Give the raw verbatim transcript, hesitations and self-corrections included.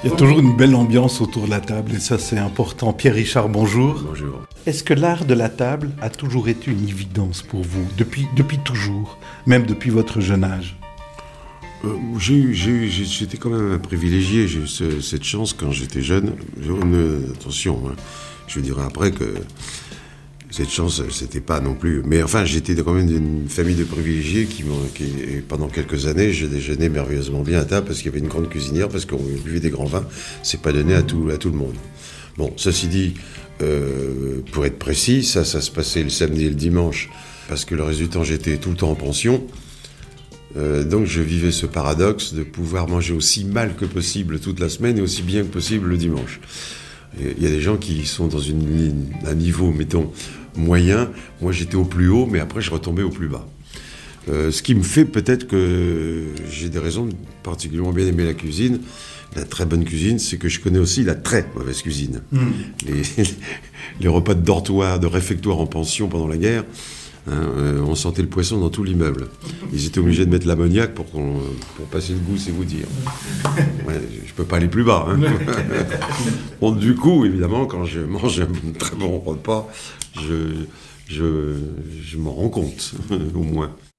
Il y a toujours une belle ambiance autour de la table et ça c'est important. Pierre-Richard, bonjour. Bonjour. Est-ce que l'art de la table a toujours été une évidence pour vous, depuis, depuis toujours, même depuis votre jeune âge? Euh, j'ai eu, j'ai eu, j'ai- j'étais quand même un privilégié, j'ai eu ce- cette chance quand j'étais jeune. Je- ne- attention, hein, je dirais après que cette chance, c'était pas non plus. Mais enfin, j'étais quand même d'une famille de privilégiés qui, m'ont- qui et pendant quelques années, je déjeunais merveilleusement bien à table parce qu'il y avait une grande cuisinière, parce qu'on buvait des grands vins. C'est pas donné à tout, à tout le monde. Bon, ceci dit, euh, pour être précis, ça, ça se passait le samedi et le dimanche, parce que le reste du temps, j'étais tout le temps en pension. Euh, donc je vivais ce paradoxe de pouvoir manger aussi mal que possible toute la semaine et aussi bien que possible le dimanche. Il y a des gens qui sont dans une ligne, un niveau, mettons, moyen. Moi, j'étais au plus haut, mais après, je retombais au plus bas. Euh, ce qui me fait peut-être que j'ai des raisons de particulièrement bien aimer la cuisine. La très bonne cuisine, c'est que je connais aussi la très mauvaise cuisine. Mmh. Les, les repas de dortoir, de réfectoire en pension pendant la guerre, hein, euh, on sentait le poisson dans tout l'immeuble. Ils étaient obligés de mettre l'ammoniac pour, qu'on, pour passer le goût, c'est vous dire. Ouais, je peux pas aller plus bas. Hein. Bon, du coup, évidemment, quand je mange un très bon repas, je, je, je m'en rends compte, au moins.